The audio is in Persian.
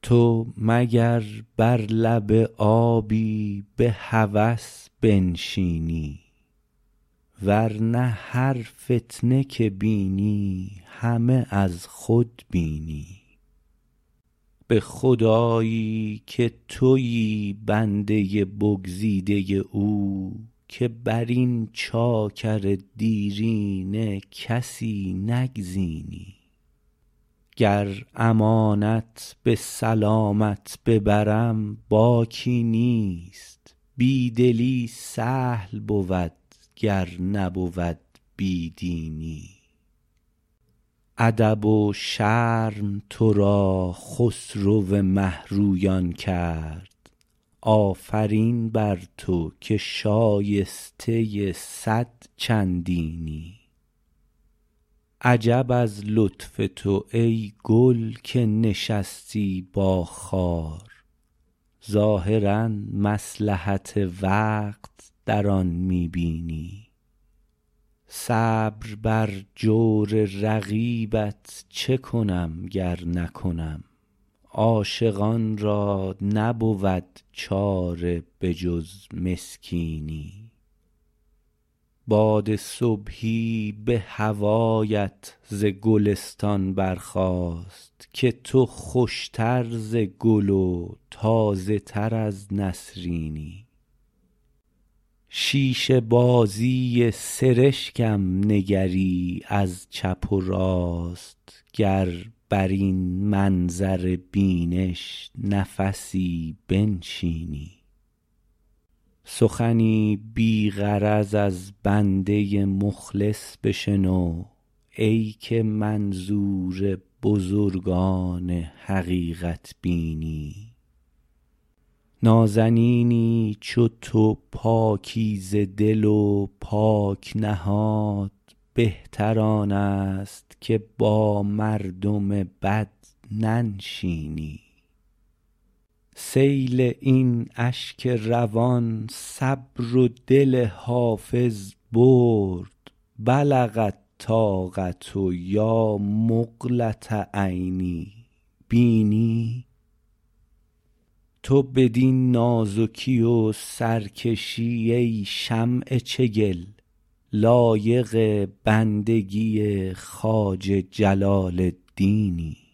تو مگر بر لب آبی به هوس بنشینی، ورنه هر فتنه که بینی همه از خود بینی. به خدایی که تویی بنده بگزیده او، که بر این چاکر دیرینه کسی نگزینی. گر امانت به سلامت ببرم باکی نیست، بی دلی سهل بود گر نبود بی دینی. ادب و شرم تو را خسرو مه رویان کرد، آفرین بر تو که شایسته صد چندینی. عجب از لطف تو ای گل که نشستی با خار، ظاهرا مصلحت وقت در آن می بینی. صبر بر جور رقیبت چه کنم گر نکنم، عاشقان را نبود چاره به جز مسکینی. باد صبحی به هوایت ز گلستان برخاست، که تو خوشتر ز گل و تازه تر از نسرینی. شیشه بازی سرشکم نگری از چپ و راست، گر بر این منظر بینش نفسی بنشینی. سخنی بی غرض از بنده مخلص بشنو، ای که منظور بزرگان حقیقت بینی. نازنینی چو تو پاکیزه دل و پاک نهاد، بهتر آن است که با مردم بد ننشینی. سیل این اشک روان صبر و دل حافظ برد، بلغ الطاقة یا مقلة عینی. بینی تو بدین نازکی و سرکشی ای شمع چگل، لایق بندگی خواجه جلال الدینی.